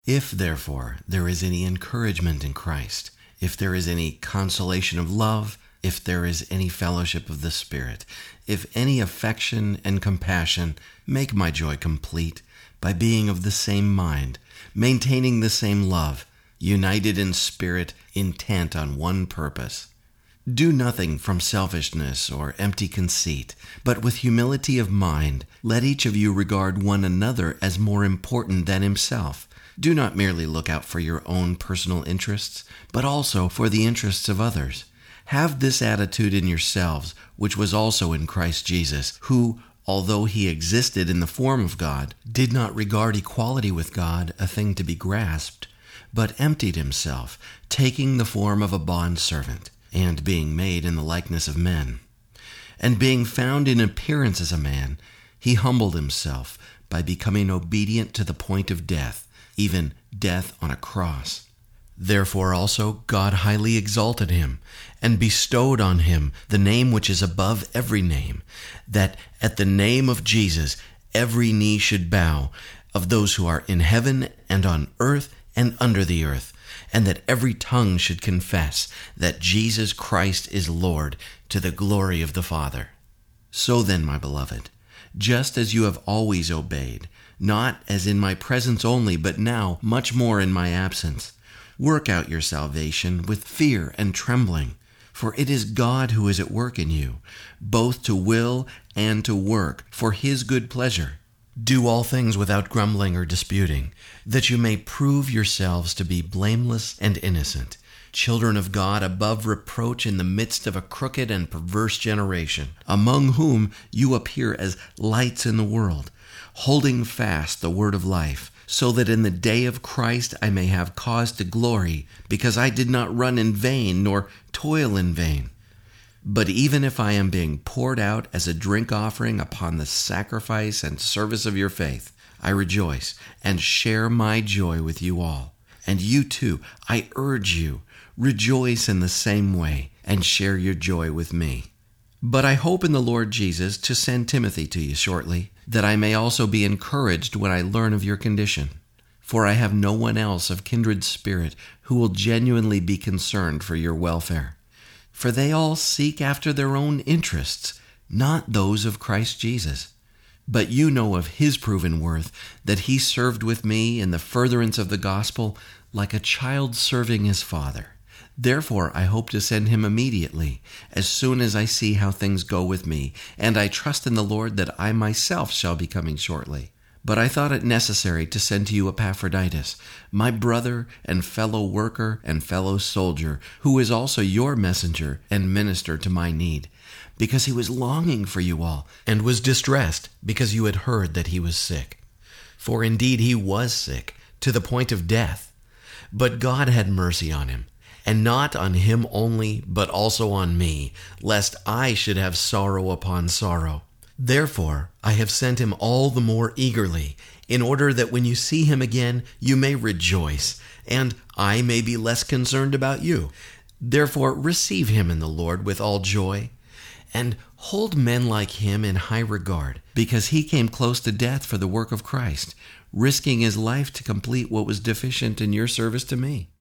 If, therefore, there is any encouragement in Christ, if there is any consolation of love, if there is any fellowship of the Spirit, if any affection and compassion, make my joy complete by being of the same mind, maintaining the same love, united in spirit, intent on one purpose. Do nothing from selfishness or empty conceit, but with humility of mind, let each of you regard one another as more important than himself. Do not merely look out for your own personal interests, but also for the interests of others. Have this attitude in yourselves, which was also in Christ Jesus, who, although he existed in the form of God, did not regard equality with God a thing to be grasped, but emptied himself, taking the form of a bondservant, and being made in the likeness of men. And being found in appearance as a man, he humbled himself by becoming obedient to the point of death, even death on a cross. Therefore also God highly exalted him, and bestowed on him the name which is above every name, that at the name of Jesus every knee should bow, of those who are in heaven and on earth and under the earth, and that every tongue should confess that Jesus Christ is Lord, to the glory of the Father. So then, my beloved, just as you have always obeyed, not as in my presence only, but now much more in my absence, work out your salvation with fear and trembling, for it is God who is at work in you, both to will and to work for his good pleasure. Do all things without grumbling or disputing, that you may prove yourselves to be blameless and innocent, children of God above reproach in the midst of a crooked and perverse generation, among whom you appear as lights in the world, holding fast the word of life, so that in the day of Christ I may have cause to glory, because I did not run in vain nor toil in vain. But even if I am being poured out as a drink offering upon the sacrifice and service of your faith, I rejoice and share my joy with you all. And you too, I urge you, rejoice in the same way and share your joy with me. But I hope in the Lord Jesus to send Timothy to you shortly, that I may also be encouraged when I learn of your condition. For I have no one else of kindred spirit who will genuinely be concerned for your welfare. For they all seek after their own interests, not those of Christ Jesus. But you know of his proven worth, that he served with me in the furtherance of the gospel like a child serving his father. Therefore I hope to send him immediately, as soon as I see how things go with me, and I trust in the Lord that I myself shall be coming shortly. But I thought it necessary to send to you Epaphroditus, my brother and fellow worker and fellow soldier, who is also your messenger and minister to my need, because he was longing for you all, and was distressed because you had heard that he was sick. For indeed he was sick, to the point of death. But God had mercy on him, and not on him only, but also on me, lest I should have sorrow upon sorrow. Therefore, I have sent him all the more eagerly, in order that when you see him again, you may rejoice, and I may be less concerned about you. Therefore, receive him in the Lord with all joy, and hold men like him in high regard, because he came close to death for the work of Christ, risking his life to complete what was deficient in your service to me.